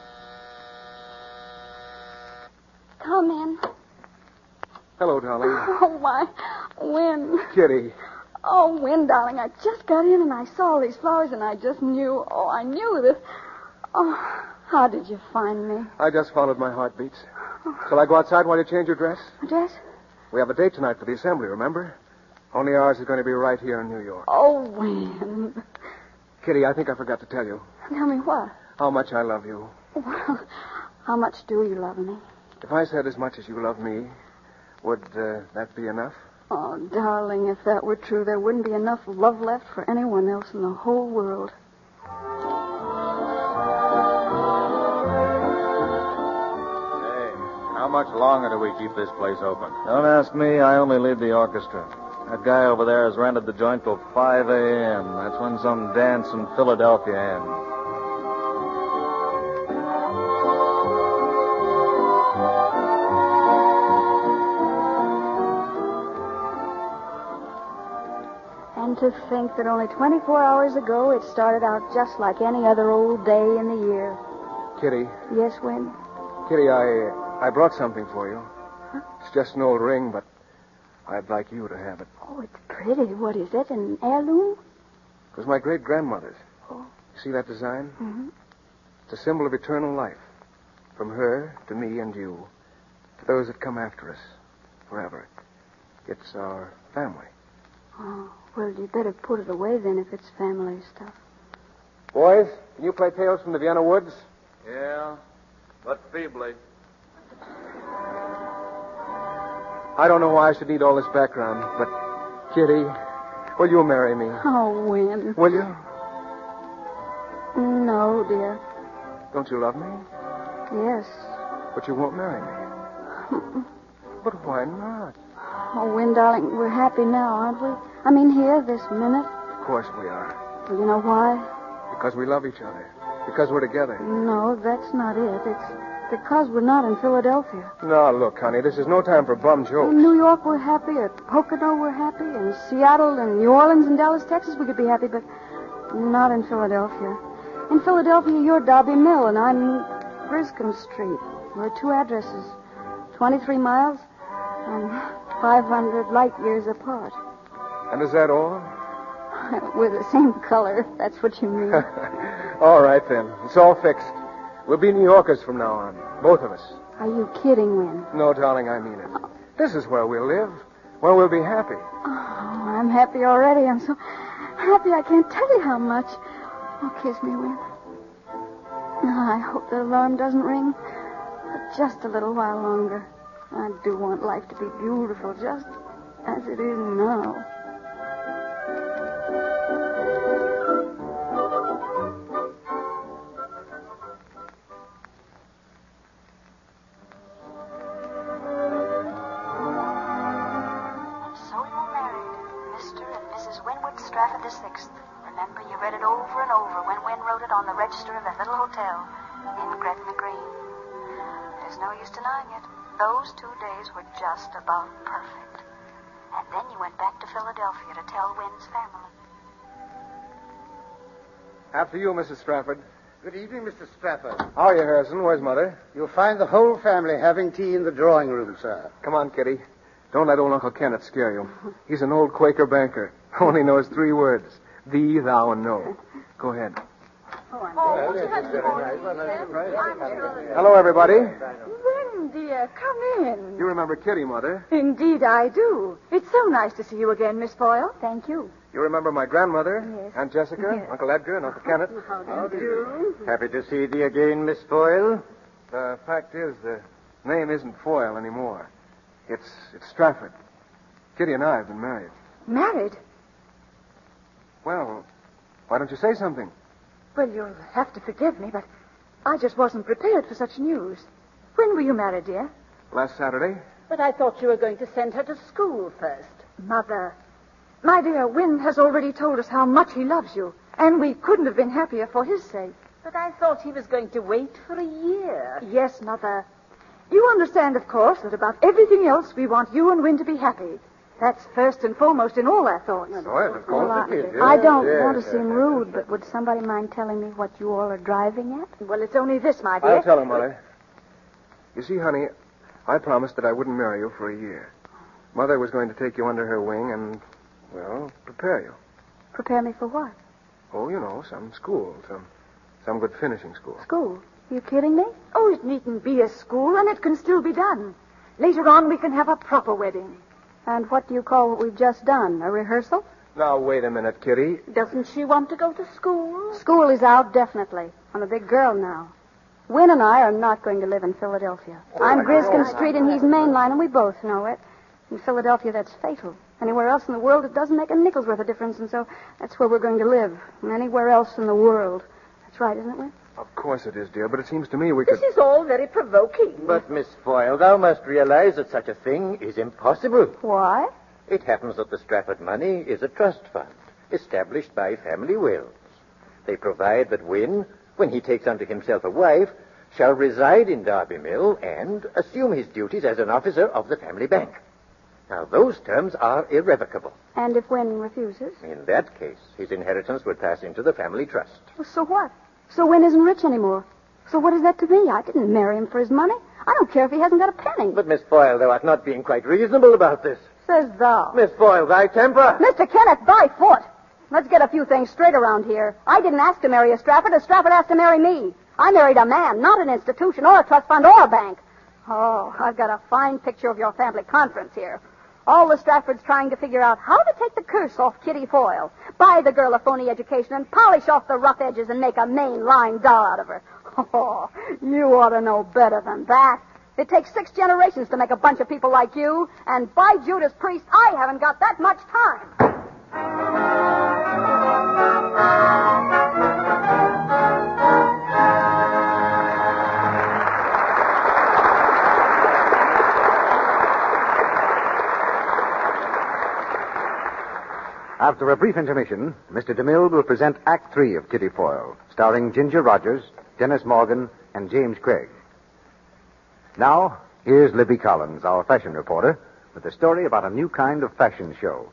Come in. Hello, darling. Oh, my. Wynn. Kitty. Oh, Wynn, darling, I just got in and I saw all these flowers and I just knew. Oh, I knew that. Oh, how did you find me? I just followed my heartbeats. Shall I go outside while you change your dress? Dress? We have a date tonight for the assembly, remember? Only ours is going to be right here in New York. Oh, Wynn. Kitty, I think I forgot to tell you Tell me what? how much I love you. Well, how much do you love me? If I said as much as you love me, would uh, that be enough? Oh, darling, if that were true, there wouldn't be enough love left for anyone else in the whole world. How much longer do we keep this place open? Don't ask me. I only lead the orchestra. That guy over there has rented the joint till five a.m. That's when some dance in Philadelphia ends. And to think that only twenty-four hours ago it started out just like any other old day in the year. Kitty. Yes, Wynn? Kitty, I I brought something for you. Huh? It's just an old ring, but I'd like you to have it. Oh, it's pretty. What is it, an heirloom? It was my great-grandmother's. Oh. You see that design? Mm-hmm. It's a symbol of eternal life. From her to me and you, to those that come after us, forever. It's our family. Oh, well, you better put it away then if it's family stuff. Boys, can you play Tales from the Vienna Woods? Yeah, but feebly. I don't know why I should need all this background, but, Kitty, will you marry me? Oh, Win. Will you? No, dear. Don't you love me? Yes. But you won't marry me. But why not? Oh, Win, darling, we're happy now, aren't we? I mean, here, this minute. Of course we are. Well, you know why? Because we love each other. Because we're together. No, that's not it. It's because we're not in Philadelphia. No, look, honey, this is no time for bum jokes. In New York, we're happy. At Pocono, we're happy. In Seattle and New Orleans and Dallas, Texas, we could be happy, but not in Philadelphia. In Philadelphia, you're Darby Mill, and I'm Griscom Street. We're two addresses, twenty-three miles and five hundred light years apart. And is that all? We're the same color, if that's what you mean. All right, then. It's all fixed. We'll be New Yorkers from now on, both of us. Are you kidding, Win? No, darling, I mean it. This is where we'll live, where we'll be happy. Oh, I'm happy already. I'm so happy I can't tell you how much. Oh, kiss me, Win. I hope the alarm doesn't ring for just a little while longer. I do want life to be beautiful, just as it is now. Stratford the sixth. Remember, you read it over and over when Wynne wrote it on the register of that little hotel in Gretna Green. There's no use denying it. Those two days were just about perfect. And then you went back to Philadelphia to tell Wynne's family. After you, Missus Stratford. Good evening, Mister Stratford. How are you, Harrison? Where's Mother? You'll find the whole family having tea in the drawing room, sir. Come on, Kitty. Don't let old Uncle Kenneth scare you. He's an old Quaker banker. Only knows three words. Thee, thou, and no. Go ahead. Hello, everybody. Wynne, dear, come in. You remember Kitty, Mother. Indeed, I do. It's so nice to see you again, Miss Foyle. Thank you. You remember my grandmother, Yes. Aunt Jessica, Yes. Uncle Edgar, and Uncle Kenneth. How do you do? Happy to see thee again, Miss Foyle. The fact is, the name isn't Foyle anymore. It's it's Stratford. Kitty and I have been married. Married? Well, why don't you say something? Well, you'll have to forgive me, but I just wasn't prepared for such news. When were you married, dear? Last Saturday. But I thought you were going to send her to school first. Mother. My dear, Wynne has already told us how much he loves you, and we couldn't have been happier for his sake. But I thought he was going to wait for a year. Yes, Mother. You understand, of course, that about everything else we want you and Wynne to be happy. That's first and foremost in all our thoughts. Oh, yes, of course Well, it is. I, I don't yes, want to yes, seem yes, rude, but would somebody mind telling me what you all are driving at? Well, it's only this, my dear. I'll tell her, Mother. You see, honey, I promised that I wouldn't marry you for a year. Mother was going to take you under her wing and, well, prepare you. Prepare me for what? Oh, you know, some school, some some good finishing school. School? You kidding me? Oh, it needn't be a school, and it can still be done. Later on, we can have a proper wedding. And what do you call what we've just done? A rehearsal? Now, wait a minute, Kitty. Doesn't she want to go to school? School is out, definitely. I'm a big girl now. Wynne and I are not going to live in Philadelphia. I'm Griscom Street, and he's Mainline, and we both know it. In Philadelphia, that's fatal. Anywhere else in the world, it doesn't make a nickel's worth of difference, and so that's where we're going to live. And anywhere else in the world. That's right, isn't it, Wynne? Of course it is, dear, but it seems to me we could... This is all very provoking. But, Miss Foyle, thou must realize that such a thing is impossible. Why? It happens that the Stratford money is a trust fund established by family wills. They provide that Wynne, when he takes unto himself a wife, shall reside in Darby Mill and assume his duties as an officer of the family bank. Now, those terms are irrevocable. And if Wynne refuses? In that case, his inheritance would pass into the family trust. Well, so what? So Wynne isn't rich anymore. So what is that to me? I didn't marry him for his money. I don't care if he hasn't got a penny. But, Miss Foyle, thou art not being quite reasonable about this. Says thou. Miss Foyle, thy temper... Mister Kenneth, by foot. Let's get a few things straight around here. I didn't ask to marry a Stratford. A Stratford asked to marry me. I married a man, not an institution or a trust fund or a bank. Oh, I've got a fine picture of your family conference here. All the Strafford's trying to figure out how to take the curse off Kitty Foyle, buy the girl a phony education, and polish off the rough edges and make a mainline doll out of her. Oh, you ought to know better than that. It takes six generations to make a bunch of people like you, and by Judas Priest, I haven't got that much time. After a brief intermission, Mister DeMille will present Act Three of Kitty Foyle, starring Ginger Rogers, Dennis Morgan, and James Craig. Now, here's Libby Collins, our fashion reporter, with a story about a new kind of fashion show.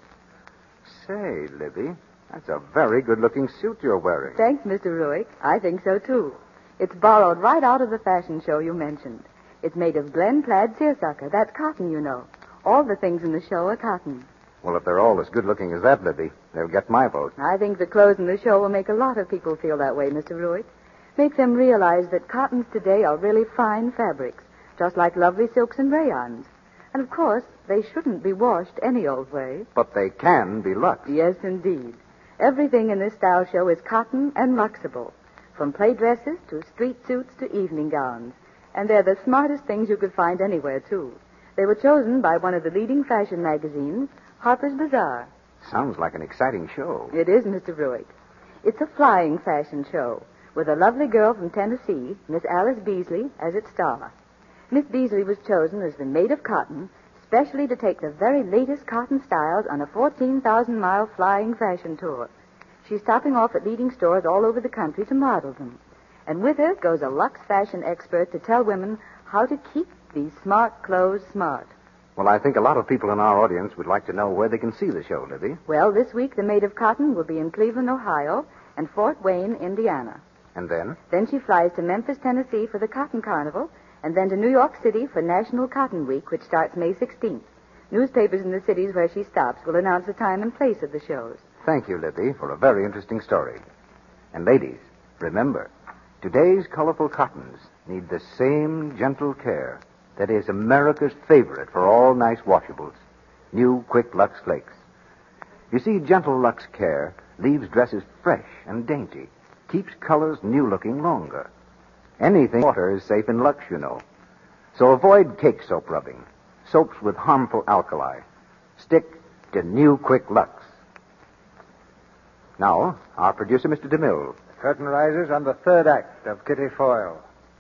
Say, Libby, that's a very good-looking suit you're wearing. Thanks, Mister Ruick. I think so, too. It's borrowed right out of the fashion show you mentioned. It's made of Glen plaid seersucker. That's cotton, you know. All the things in the show are cotton. Well, if they're all as good-looking as that, Libby, they'll get my vote. I think the clothes in the show will make a lot of people feel that way, Mister Ruick. Make them realize that cottons today are really fine fabrics, just like lovely silks and rayons. And, of course, they shouldn't be washed any old way. But they can be luxe. Yes, indeed. Everything in this style show is cotton and luxable, from play dresses to street suits to evening gowns. And they're the smartest things you could find anywhere, too. They were chosen by one of the leading fashion magazines, Harper's Bazaar. Sounds like an exciting show. It is, Mister Ruick. It's a flying fashion show with a lovely girl from Tennessee, Miss Alice Beasley, as its star. Miss Beasley was chosen as the maid of cotton, specially to take the very latest cotton styles on a fourteen thousand mile flying fashion tour. She's stopping off at leading stores all over the country to model them. And with her goes a luxe fashion expert to tell women how to keep these smart clothes smart. Well, I think a lot of people in our audience would like to know where they can see the show, Libby. Well, this week the Maid of Cotton will be in Cleveland, Ohio, and Fort Wayne, Indiana. And then? Then she flies to Memphis, Tennessee for the Cotton Carnival, and then to New York City for National Cotton Week, which starts May sixteenth. Newspapers in the cities where she stops will announce the time and place of the shows. Thank you, Libby, for a very interesting story. And ladies, remember, today's colorful cottons need the same gentle care that is America's favorite for all nice washables, new Quick Lux Flakes. You see, gentle Lux care leaves dresses fresh and dainty, keeps colors new-looking longer. Anything water is safe in Lux, you know. So avoid cake soap rubbing, soaps with harmful alkali. Stick to new Quick Lux. Now, our producer, Mister DeMille. The curtain rises on the third act of Kitty Foyle.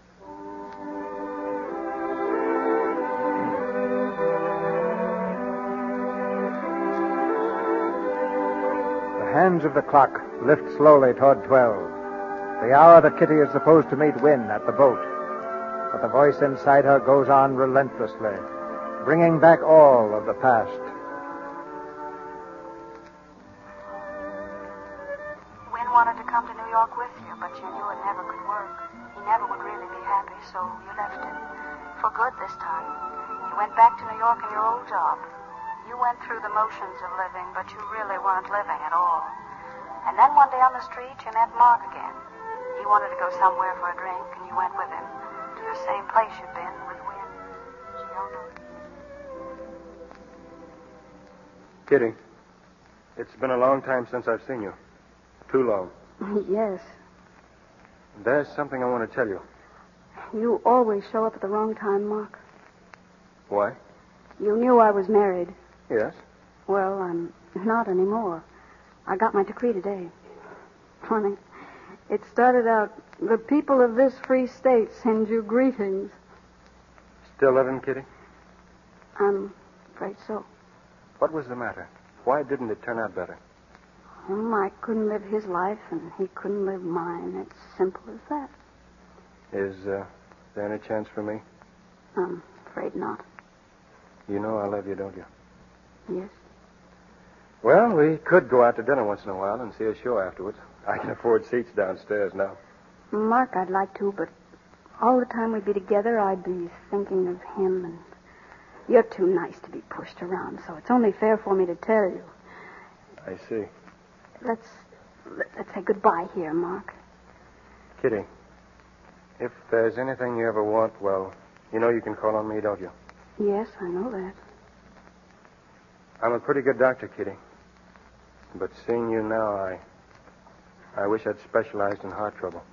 The hands of the clock lift slowly toward twelve, the hour that Kitty is supposed to meet Wynne at the boat. But the voice inside her goes on relentlessly, bringing back all of the past. Wynne wanted to come to New York with you, but you knew it never could work. He never would really be happy, so you left him. For good this time. You went back to New York in your old job. You went through the motions of living, but you really weren't living at all. And then one day on the street, you met Mark again. He wanted to go somewhere for a drink, and you went with him to the same place you'd been with Wynne. She don't know. Kitty, it's been a long time since I've seen you. Too long. Yes. There's something I want to tell you. You always show up at the wrong time, Mark. Why? You knew I was married. Yes? Well, I'm not anymore. I got my decree today. Funny. It started out, the people of this free state send you greetings. Still living, Kitty? I'm afraid so. What was the matter? Why didn't it turn out better? Um, I couldn't live his life, and he couldn't live mine. It's simple as that. Is uh, there any chance for me? I'm afraid not. You know I love you, don't you? Yes. Well, we could go out to dinner once in a while and see a show afterwards. I can afford seats downstairs now. Mark, I'd like to, but all the time we'd be together, I'd be thinking of him, and you're too nice to be pushed around, so it's only fair for me to tell you. I see. Let's let's say goodbye here, Mark. Kitty, if there's anything you ever want, well, you know you can call on me, don't you? Yes, I know that. I'm a pretty good doctor, Kitty. But seeing you now, I... I wish I'd specialized in heart trouble.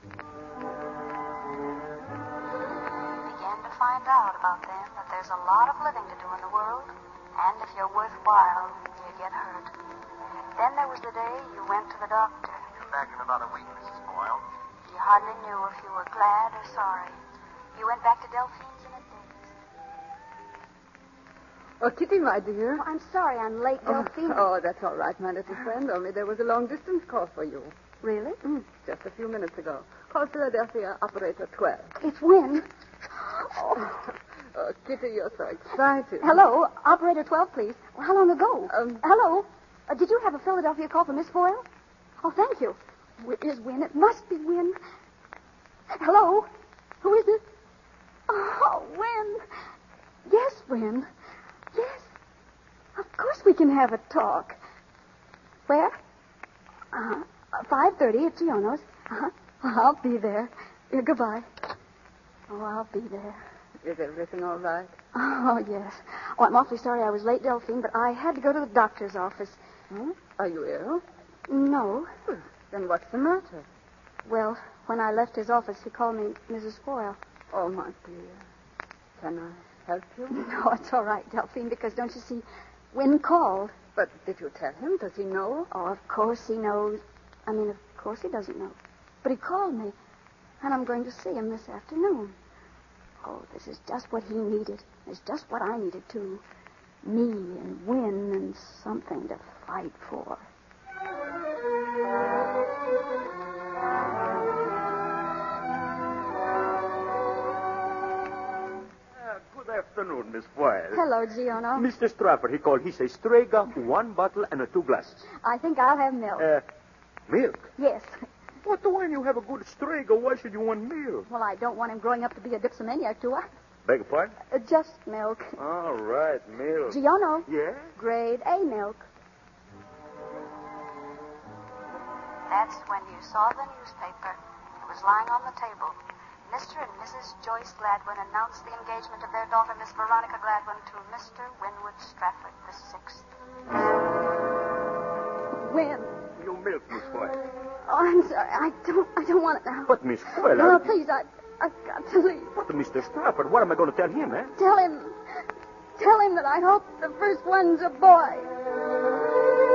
Began to find out about them that there's a lot of living to do in the world, and if you're worthwhile, you get hurt. Then there was the day you went to the doctor. You're back in about a week, Missus Boyle. You hardly knew if you were glad or sorry. You went back to Delphine's in a daze. Oh, Kitty, my dear. Oh, I'm sorry I'm late, Delphine. Oh, oh, that's all right, my little friend. Only there was a long-distance call for you. Really? Mm, just a few minutes ago. Call Philadelphia, operator twelve. It's Win. Oh. Oh, Kitty, you're so excited. Hello, operator twelve, please. Well, how long ago? Um, Hello. Uh, did you have a Philadelphia call from Miss Boyle? Oh, thank you. Where's Win? It must be Win. Hello? Who is it? Oh, Win. Yes, Win. Yes. Of course we can have a talk. Where? Uh-huh. five thirty at Giono's. Uh-huh. I'll be there. Yeah, goodbye. Oh, I'll be there. Is everything all right? Oh, yes. Oh, I'm awfully sorry I was late, Delphine, but I had to go to the doctor's office. Hmm? Are you ill? No. Well, then what's the matter? Well, when I left his office, he called me Missus Boyle. Oh, my dear. Can I help you? No, it's all right, Delphine, because don't you see, Win called. But did you tell him? Does he know? Oh, of course he knows. I mean, of course he doesn't know. But he called me, and I'm going to see him this afternoon. Oh, this is just what he needed. It's just what I needed, too. Me and Win and something to fight for. Good afternoon, Miss Boyle. Hello, Giono. Mister Stratford, he called. He says Strega, one bottle and a two glasses. I think I'll have milk. Uh, milk? Yes. What, when you have a good Strega, why should you want milk? Well, I don't want him growing up to be a dipsomaniac, do I? Beg your pardon? Uh, just milk. All right, milk. Giono. Yeah? Grade A milk. That's when you saw the newspaper. It was lying on the table. Mister and Missus Joyce Gladwin announced the engagement of their daughter, Miss Veronica Gladwin, to Mister Winwood Stratford the sixth. Win. You milk, Miss Boyle. Oh, I'm sorry. I don't. I don't want it now. But Miss Boyle, No, no, I... please. I, I've got to leave. But Mister Stratford, what am I going to tell him, eh? Tell him. Tell him that I hope the first one's a boy.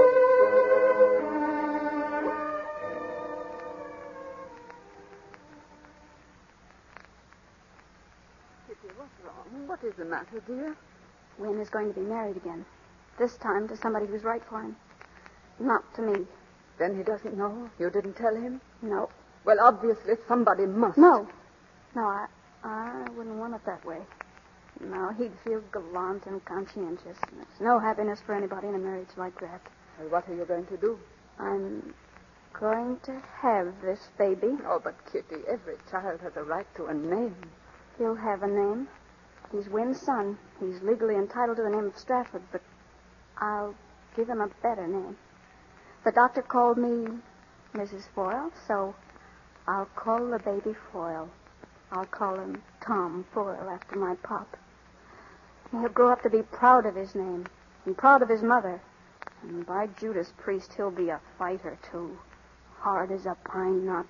What's wrong? What is the matter, dear? Win is going to be married again. This time to somebody who's right for him. Not to me. Then he doesn't know? You didn't tell him? No. Well, obviously somebody must. No. No, I, I wouldn't want it that way. No, he'd feel gallant and conscientious. There's no happiness for anybody in a marriage like that. Well, what are you going to do? I'm going to have this baby. Oh, but Kitty, every child has a right to a name. He'll have a name. He's Win's son. He's legally entitled to the name of Stratford, but I'll give him a better name. The doctor called me Missus Foyle, so I'll call the baby Foyle. I'll call him Tom Foyle after my pop. He'll grow up to be proud of his name and proud of his mother. And by Judas Priest, he'll be a fighter, too. Hard as a pine nut.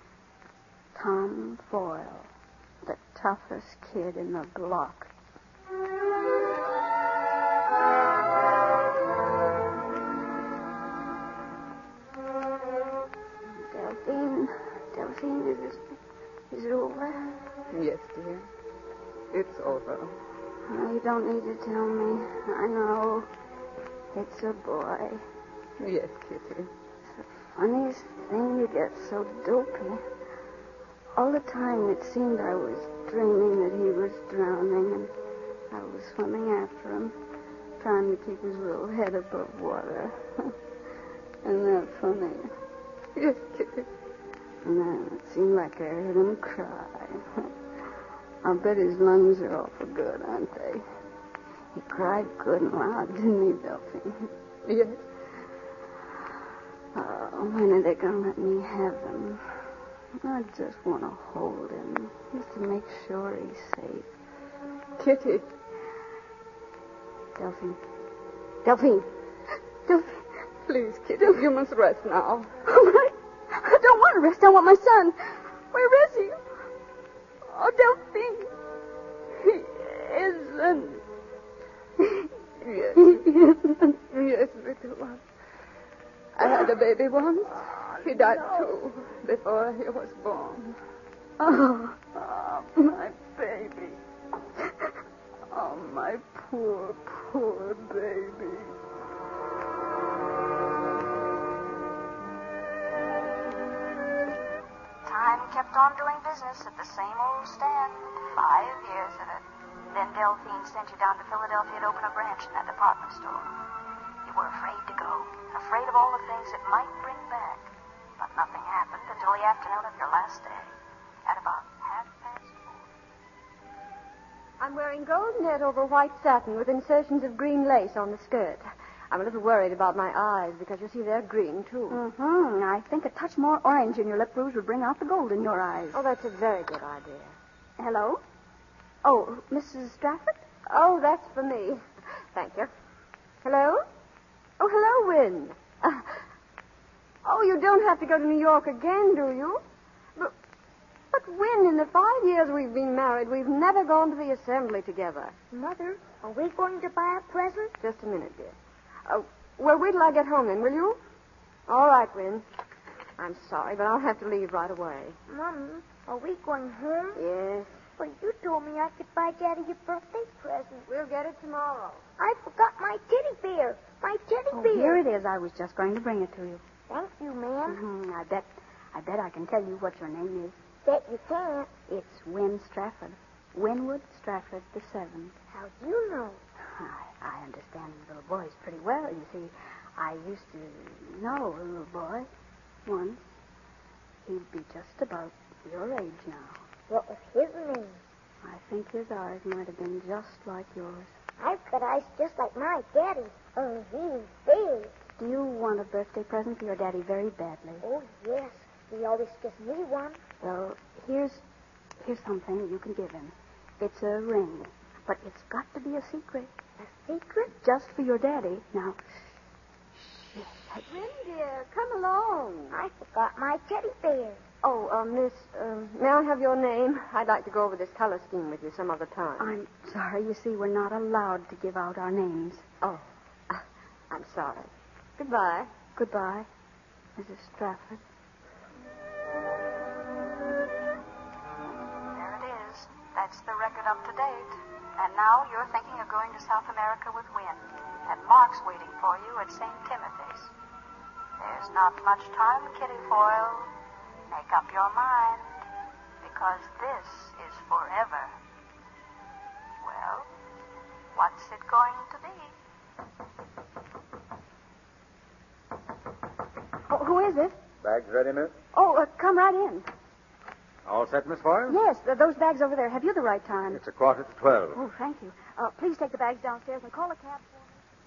Tom Foyle, the toughest kid in the block. Delphine, Delphine, is, is it over? Yes, dear. It's over. Oh, you don't need to tell me. I know. It's a boy. Yes, Kitty. It's the funniest thing. You get so dopey. All the time it seemed I was dreaming that he was drowning, and I was swimming after him, trying to keep his little head above water. Isn't that funny? Yes, Kitty. And then it seemed like I heard him cry. I'll bet his lungs are awful good, aren't they? He cried good and loud, didn't he, Delphine? Yes. Oh, when are they going to let me have him? I just want to hold him, just to make sure he's safe. Kitty. Delphine, Delphine. Delphine. Please, Kitty, you must rest now. Oh, my. I don't want to rest. I want my son. Where is he? Oh, Delphine. He isn't. Yes. Yes, little one. I had a baby once. He died, too, before he was born. Oh, oh, my baby. Oh, my poor, poor baby. Time kept on doing business at the same old stand. Five years of it. Then Delphine sent you down to Philadelphia to open a branch in that department store. You were afraid to go, afraid of all the things it might bring back. But nothing happened until the afternoon of your last day, at about half past four. I'm wearing gold net over white satin with insertions of green lace on the skirt. I'm a little worried about my eyes because, you see, they're green, too. Mm-hmm. I think a touch more orange in your lip rouge would bring out the gold in your eyes. Oh, that's a very good idea. Hello? Oh, Missus Stratford? Oh, that's for me. Thank you. Hello? Oh, hello, Wynne. Uh, oh, you don't have to go to New York again, do you? But, but, Wynne, in the five years we've been married, we've never gone to the assembly together. Mother, are we going to buy a present? Just a minute, dear. Uh, well, wait till I get home, then, will you? All right, Wynne. I'm sorry, but I'll have to leave right away. Mommy, are we going home? Yes. But you told me I could buy Daddy a birthday present. We'll get it tomorrow. I forgot my teddy bear. My teddy Oh, bear. here it is. I was just going to bring it to you. Thank you, ma'am. Mm-hmm. I bet, I bet I can tell you what your name is. Bet you can't. It's Wynne Stratford. Winwood Stratford the seventh. How do you know? I, I understand little boys pretty well. You see, I used to know a little boy once. He'd be just about your age now. What was his name? I think his eyes might have been just like yours. I've got eyes just like my daddy. Oh, he's big. Do you want a birthday present for your daddy very badly? Oh, yes. He always gives me one. Well, here's here's something you can give him. It's a ring, but it's got to be a secret. A secret? Just for your daddy. Now, shh. shh. Wynne, dear, come along. I forgot my teddy bear. Oh, uh, Miss, um, may I have your name? I'd like to go over this color scheme with you some other time. I'm sorry. You see, we're not allowed to give out our names. Oh, uh, I'm sorry. Goodbye. Goodbye, Missus Stratford. There it is. That's the record up to date. And now you're thinking of going to South America with Wynne. And Mark's waiting for you at Saint Timothy's. There's not much time, Kitty Foyle. Make up your mind, because this is forever. Well, what's it going to be? Oh, who is it? Bags ready, miss? Oh, uh, come right in. All set, Miss Foyle? Yes, th- those bags over there. Have you the right time? It's a quarter to twelve. Oh, thank you. Uh, please take the bags downstairs and call a cab for me.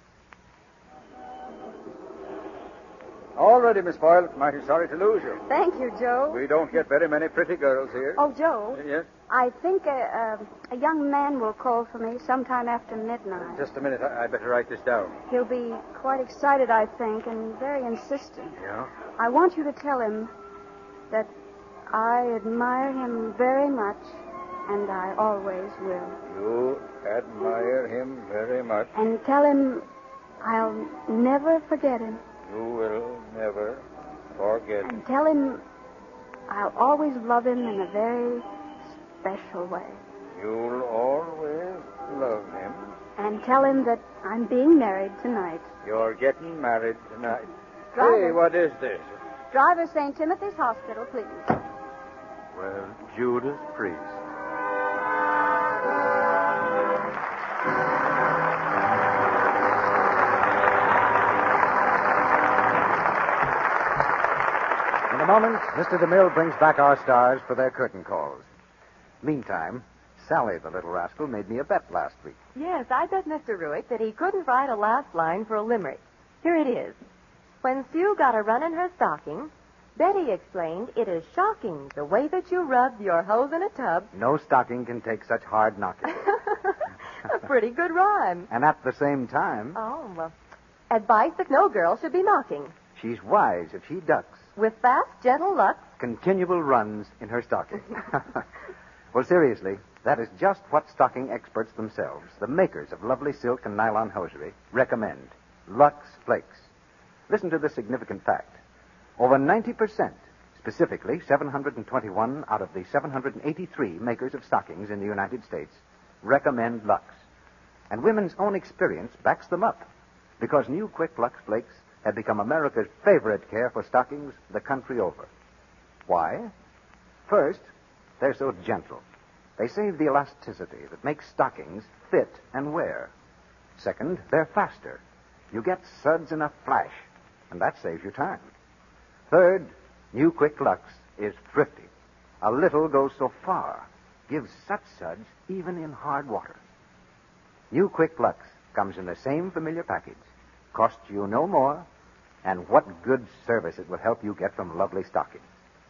All ready, Miss Foyle. Mighty sorry to lose you. Thank you, Joe. We don't get very many pretty girls here. Oh, Joe. Yes? I think a, a, a young man will call for me sometime after midnight. Just a minute. I, I'd better write this down. He'll be quite excited, I think, and very insistent. Yeah? I want you to tell him that I admire him very much, and I always will. You admire him very much. And tell him I'll never forget him. You will never forget. And tell him I'll always love him in a very special way. You'll always love him. And tell him that I'm being married tonight. You're getting married tonight. Driver. Hey, what is this? Driver, Saint Timothy's Hospital, please. Well, Judas Priest. In a moment, Mister DeMille brings back our stars for their curtain calls. Meantime, Sally, the little rascal, made me a bet last week. Yes, I bet Mister Ruick that he couldn't write a last line for a limerick. Here it is. When Sue got a run in her stocking, Betty explained it is shocking the way that you rub your hose in a tub. No stocking can take such hard knocking. A pretty good rhyme. And at the same time, Oh, well, advice that no girl should be knocking. she's wise if she ducks With fast, gentle luck. continual runs in her stocking. Well, seriously, that is just what stocking experts themselves, the makers of lovely silk and nylon hosiery, recommend. Lux Flakes. Listen to this significant fact. Over ninety percent, specifically seven hundred twenty-one out of the seven hundred eighty-three makers of stockings in the United States, recommend Lux. And women's own experience backs them up, because new Quick Lux Flakes have become America's favorite care for stockings the country over. Why? First, they're so gentle. They save the elasticity that makes stockings fit and wear. Second, they're faster. You get suds in a flash, and that saves you time. Third, new Quick Lux is thrifty. A little goes so far, gives such suds even in hard water. New Quick Lux comes in the same familiar package, costs you no more, and what good service it will help you get from lovely stockings.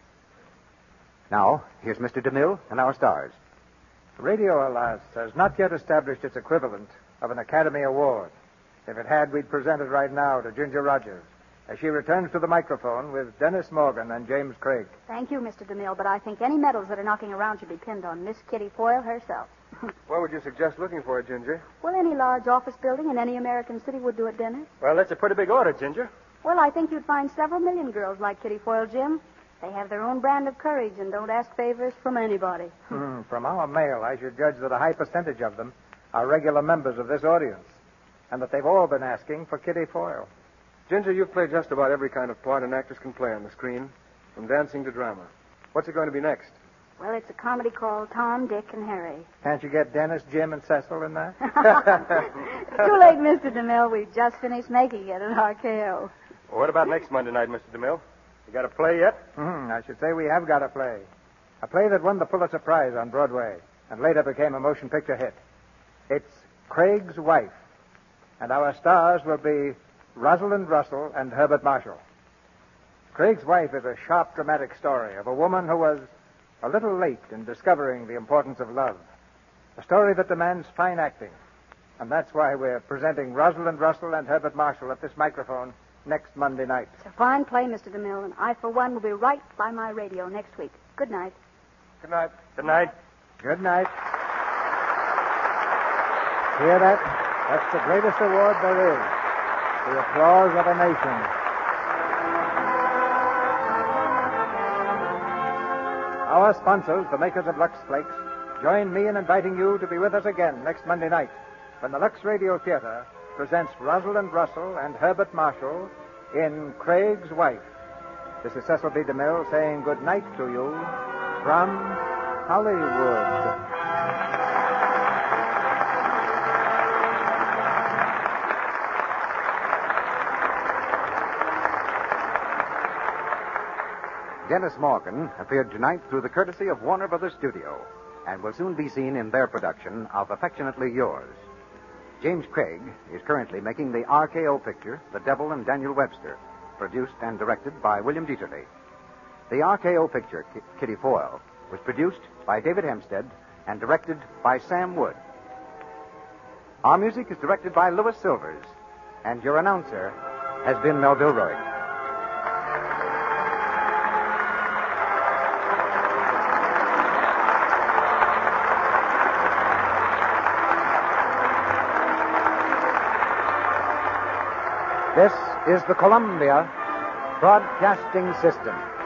Now, here's Mister DeMille and our stars. Radio, alas, has not yet established its equivalent of an Academy Award. If it had, we'd present it right now to Ginger Rogers as she returns to the microphone with Dennis Morgan and James Craig. Thank you, Mister DeMille, but I think any medals that are knocking around should be pinned on Miss Kitty Foyle herself. Where would you suggest looking for it, Ginger? Well, any large office building in any American city would do it, Dennis. Well, that's a pretty big order, Ginger. Well, I think you'd find several million girls like Kitty Foyle, Jim. They have their own brand of courage and don't ask favors from anybody. Hmm, from our mail, I should judge that a high percentage of them are regular members of this audience, and that they've all been asking for Kitty Foyle. Ginger, you've played just about every kind of part an actress can play on the screen, from dancing to drama. What's it going to be next? Well, it's a comedy called Tom, Dick, and Harry. Can't you get Dennis, Jim, and Cecil in that? Too late, Mister DeMille. We've just finished making it at R K O. Well, what about next Monday night, Mister DeMille? You got a play yet? Hmm, I should say we have got a play. A play that won the Pulitzer Prize on Broadway and later became a motion picture hit. It's Craig's Wife. And our stars will be Rosalind Russell and Herbert Marshall. Craig's Wife is a sharp, dramatic story of a woman who was a little late in discovering the importance of love. A story that demands fine acting. And that's why we're presenting Rosalind Russell and Herbert Marshall at this microphone next Monday night. It's a fine play, Mister DeMille, and I, for one, will be right by my radio next week. Good night. Good night. Good night. Good night. Hear that? That's the greatest award there is. The applause of a nation. Our sponsors, the makers of Lux Flakes, join me in inviting you to be with us again next Monday night when the Lux Radio Theater presents Rosalind Russell and Herbert Marshall in Craig's Wife. This is Cecil B. DeMille saying good night to you from Hollywood. Dennis Morgan appeared tonight through the courtesy of Warner Brothers Studio and will soon be seen in their production of Affectionately Yours. James Craig is currently making the R K O picture, The Devil and Daniel Webster, produced and directed by William Dieterle. The R K O picture, K- Kitty Foyle, was produced by David Hempstead and directed by Sam Wood. Our music is directed by Louis Silvers, and your announcer has been Melville Roy. This is the Columbia Broadcasting System.